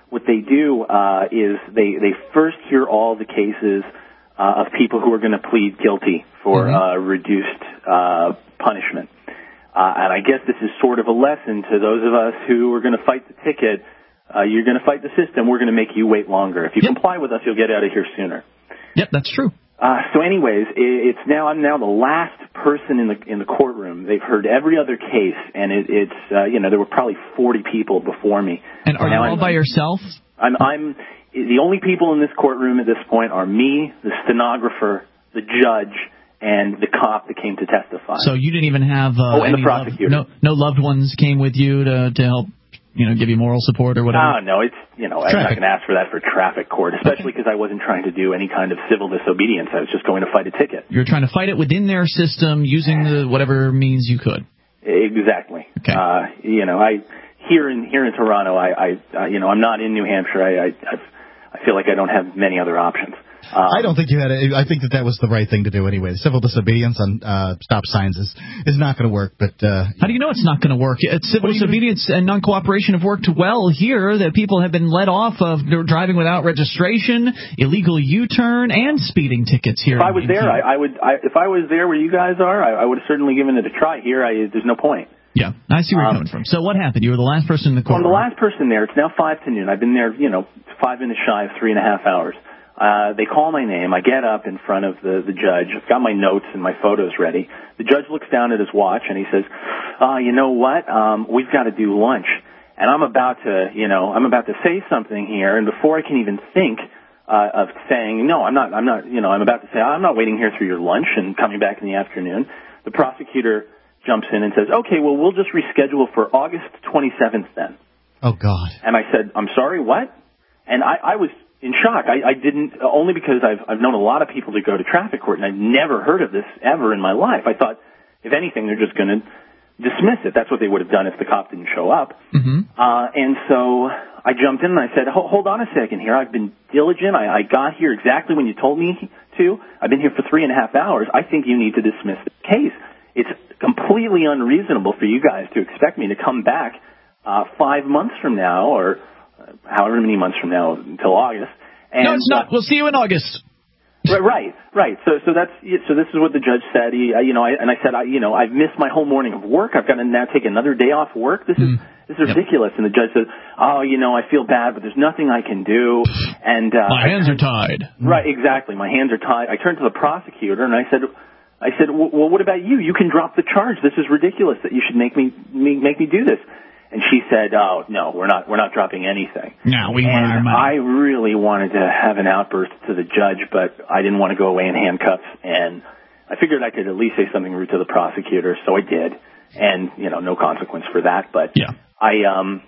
what they do uh, is they, they first hear all the cases uh, of people who are going to plead guilty for mm-hmm. uh, reduced uh, punishment. Uh, and I guess this is sort of a lesson to those of us who are going to fight the ticket. Uh, you're going to fight the system. We're going to make you wait longer. If you yep. comply with us, you'll get out of here sooner. Yep, that's true. Uh, so anyways, it's now, I'm now the last person in the, in the courtroom. They've heard every other case, and it, it's, uh, you know, there were probably forty people before me. And are now you all I'm, by yourself? I'm, I'm, the only people in this courtroom at this point are me, the stenographer, the judge, and the cop that came to testify. So you didn't even have, uh, oh, and any the prosecutor. Loved, no, no loved ones came with you to, to help, you know, give you moral support or whatever? Oh, no, it's, you know, traffic. I'm not going to ask for that for traffic court, especially because okay. I wasn't trying to do any kind of civil disobedience. I was just going to fight a ticket. You're trying to fight it within their system using the whatever means you could. Exactly. Okay. Uh, you know, I, here in, here in Toronto, I, I, uh, you know, I'm not in New Hampshire. I, I, I've, I feel like I don't have many other options. Um, I don't think you had a, I think that that was the right thing to do anyway. Civil disobedience on uh, stop signs is, is not going to work. But uh, how do you know it's not going to work? It's civil disobedience and non-cooperation have worked well here. That people have been let off of driving without registration, illegal U-turn, and speeding tickets here. If I was there, I, I would. I, if I was there where you guys are, I, I would have certainly given it a try. Here, I, there's no point. Yeah, I see where you're coming from. So what happened? You were the last person in the courtroom. I'm the last person there. It's now five to noon. I've been there, you know, five minutes shy of three and a half hours. Uh, they call my name. I get up in front of the, the judge. I've got my notes and my photos ready. The judge looks down at his watch and he says, uh, you know what? Um, we've got to do lunch. And I'm about to, you know, I'm about to say something here. And before I can even think, uh, of saying, no, I'm not, I'm not, you know, I'm about to say, I'm not waiting here through your lunch and coming back in the afternoon. The prosecutor jumps in and says, okay, well, we'll just reschedule for August twenty-seventh then. Oh, God. And I said, I'm sorry, what? And I, I was in shock. I, I didn't, only because I've, I've known a lot of people to go to traffic court, and I've never heard of this ever in my life. I thought, if anything, they're just going to dismiss it. That's what they would have done if the cop didn't show up. Mm-hmm. Uh, and so I jumped in and I said, hold on a second here. I've been diligent. I, I got here exactly when you told me to. I've been here for three and a half hours. I think you need to dismiss the case. It's completely unreasonable for you guys to expect me to come back uh, five months from now, or however many months from now until August. And, no, it's not. We'll see you in August. Right, right, right. So, so that's so. This is what the judge said. He, you know, I, and I said, I, you know, I've missed my whole morning of work. I've got to now take another day off work. This is mm. this is yep. ridiculous. And the judge said, oh, you know, I feel bad, but there's nothing I can do. And uh, my hands I, are tied. Right, exactly. My hands are tied. I turned to the prosecutor and I said, I said, well, what about you? You can drop the charge. This is ridiculous that you should make me, me make me do this. And she said, oh, no, we're not, we're not dropping anything. No, we and want our money. I really wanted to have an outburst to the judge, but I didn't want to go away in handcuffs. And I figured I could at least say something rude to the prosecutor, so I did. And, you know, no consequence for that. But yeah. I, um,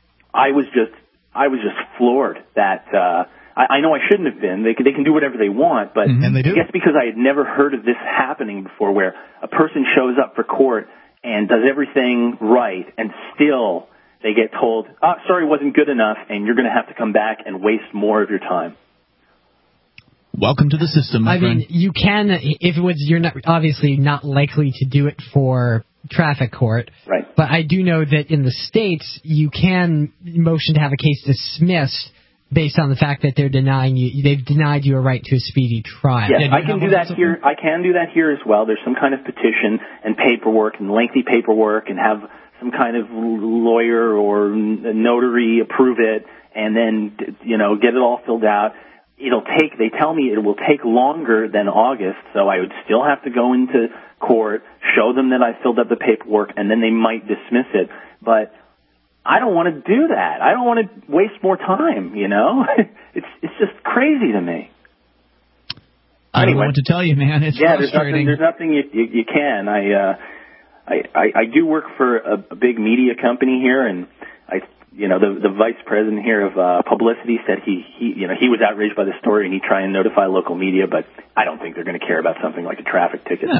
I was just, I was just floored that, uh, I, I know I shouldn't have been. They can, they can do whatever they want, but mm-hmm. and they do. I guess because I had never heard of this happening before, where a person shows up for court and does everything right, and still they get told, oh, sorry, wasn't good enough, and you're going to have to come back and waste more of your time. Welcome to the system, my I friend. mean, you can, if it was, you're not obviously not likely to do it for traffic court. Right. But I do know that in the States, you can motion to have a case dismissed based on the fact that they're denying you, they've denied you a right to a speedy trial. Yes, I can do that here. I can do that here as well. There's some kind of petition and paperwork and lengthy paperwork, and have some kind of lawyer or notary approve it, and then, you know, get it all filled out. It'll take, they tell me it will take longer than August, so I would still have to go into court, show them that I filled up the paperwork, and then they might dismiss it. But I don't want to do that. I don't want to waste more time, you know? it's it's just crazy to me. I anyway, don't know what to tell you, man. It's yeah, frustrating. there's nothing, there's nothing you, you, you can. I, uh, I, I, I do work for a, a big media company here, and I, you know, the, the vice president here of uh, publicity said he, he, you know, he was outraged by the story, and he'd try and notify local media, but I don't think they're going to care about something like a traffic ticket. No. So.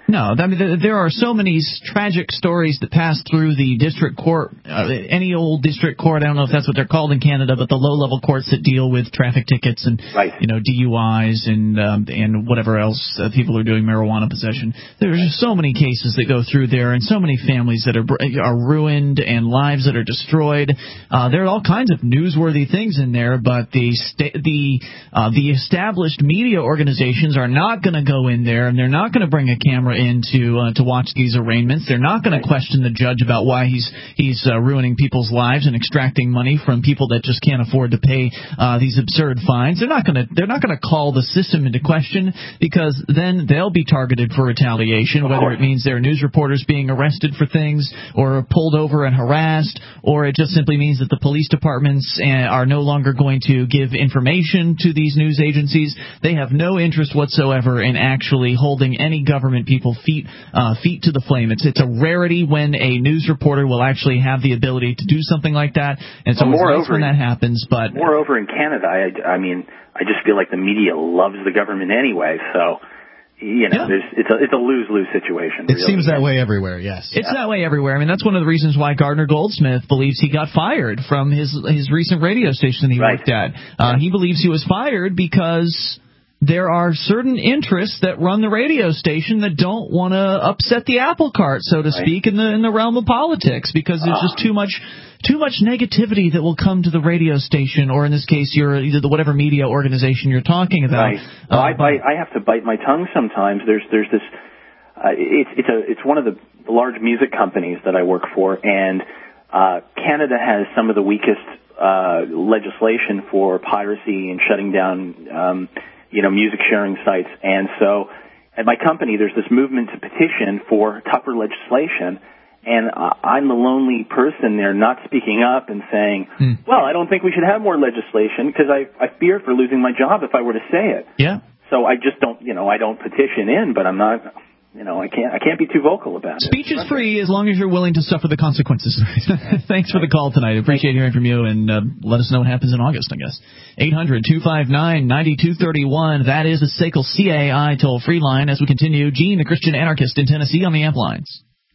No, I mean, there are so many tragic stories that pass through the district court, uh, any old district court. I don't know if that's what they're called in Canada, but the low-level courts that deal with traffic tickets and right. you know D U Is and um, and whatever else uh, people are doing, marijuana possession. There's just so many cases that go through there, and so many families that are are ruined and lives that are destroyed. Uh, there are all kinds of newsworthy things in there, but the sta- the uh, the established media organizations are not going to go in there, and they're not going to bring a camera in to uh, to watch these arraignments. They're not going to question the judge about why he's he's uh, ruining people's lives and extracting money from people that just can't afford to pay uh, these absurd fines. They're not going to they're not going to call the system into question, because then they'll be targeted for retaliation, whether it means their news reporters being arrested for things or pulled over and harassed, or it just simply means that the police departments uh, are no longer going to give information to these news agencies. They have no interest whatsoever in actually holding any government people feet uh, feet to the flame. It's it's a rarity when a news reporter will actually have the ability to do something like that, and so well, it's nice when that happens. But moreover, in Canada, I, I mean, I just feel like the media loves the government anyway, so. You know, yeah. there's, it's a it's a lose-lose situation. It really. seems that way everywhere, yes. It's yeah. that way everywhere. I mean, that's one of the reasons why Gardner Goldsmith believes he got fired from his his recent radio station he right. worked at. Uh, he believes he was fired because there are certain interests that run the radio station that don't want to upset the apple cart, so to right. speak, in the in the realm of politics, because there's uh. just too much too much negativity that will come to the radio station, or in this case, your either the whatever media organization you're talking about. Right. Well, uh, I bite, I have to bite my tongue sometimes. There's there's this. Uh, it's it's a it's one of the large music companies that I work for, and uh, Canada has some of the weakest uh, legislation for piracy and shutting down. Um, you know, music sharing sites. And so at my company, there's this movement to petition for tougher legislation. And uh, I'm the lonely person there not speaking up and saying, hmm. well, I don't think we should have more legislation because I, I fear for losing my job if I were to say it. Yeah. So I just don't, you know, I don't petition in, but I'm not, you know, I can't I can't be too vocal about it. Speech is free as long as you're willing to suffer the consequences. Thanks for the call tonight. I appreciate hearing from you, and uh, let us know what happens in August, I guess. eight hundred two five nine nine two three one. That is the S A C L C A I toll-free line. As we continue, Gene, the Christian anarchist in Tennessee, on the amp lines.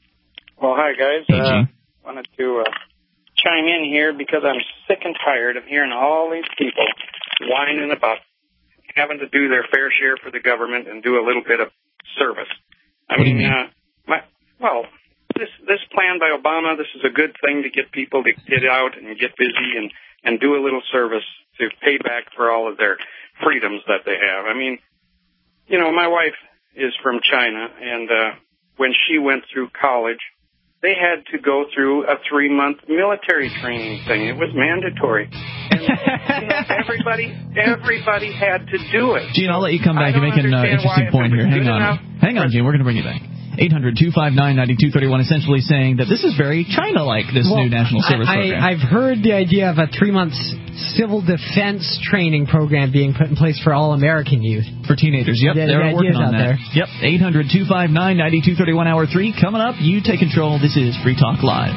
Well, hi, guys. Hey, uh, Gene. wanted to uh, chime in here because I'm sick and tired of hearing all these people whining about having to do their fair share for the government and do a little bit of service. I what mean, do you mean? Uh, my, well, this this plan by Obama, this is a good thing to get people to get out and get busy and, and do a little service to pay back for all of their freedoms that they have. I mean, you know, my wife is from China, and uh, when she went through college, they had to go through a three-month military training thing. It was mandatory. And, you know, everybody, everybody had to do it. Gene, I'll let you come back and make an uh, interesting point here. Hang on. Hang on, Gene. We're going to bring you back. eight hundred two five nine nine two three one, essentially saying that this is very China-like, this well, new national service I, program. I've heard the idea of a three-month civil defense training program being put in place for all American youth. For teenagers, yep. The, they're the working on that. There. Yep, eight hundred two five nine nine two three one, hour three. Coming up, you take control. This is Free Talk Live.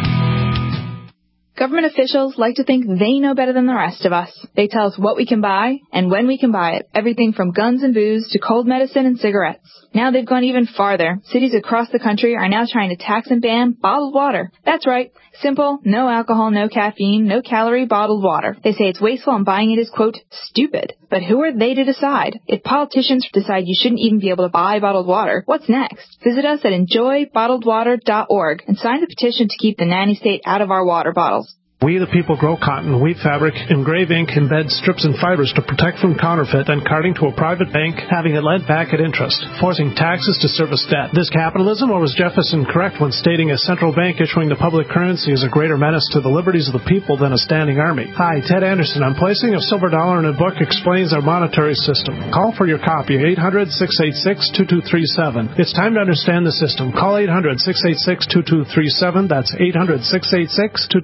Government officials like to think they know better than the rest of us. They tell us what we can buy and when we can buy it, everything from guns and booze to cold medicine and cigarettes. Now they've gone even farther. Cities across the country are now trying to tax and ban bottled water. That's right. Simple, no alcohol, no caffeine, no calorie bottled water. They say it's wasteful and buying it is, quote, stupid. But who are they to decide? If politicians decide you shouldn't even be able to buy bottled water, what's next? Visit us at enjoy bottled water dot org and sign the petition to keep the nanny state out of our water bottles. We the people grow cotton, weave fabric, engrave ink, embed strips and fibers to protect from counterfeit and carting to a private bank, having it lent back at interest, forcing taxes to service debt. This capitalism, or was Jefferson correct when stating a central bank issuing the public currency is a greater menace to the liberties of the people than a standing army? Hi, Ted Anderson. I'm placing a silver dollar in a book explains our monetary system. Call for your copy, eight hundred six eight six two two three seven. It's time to understand the system. Call eight hundred six eight six two two three seven. That's eight hundred six eight six two two three seven.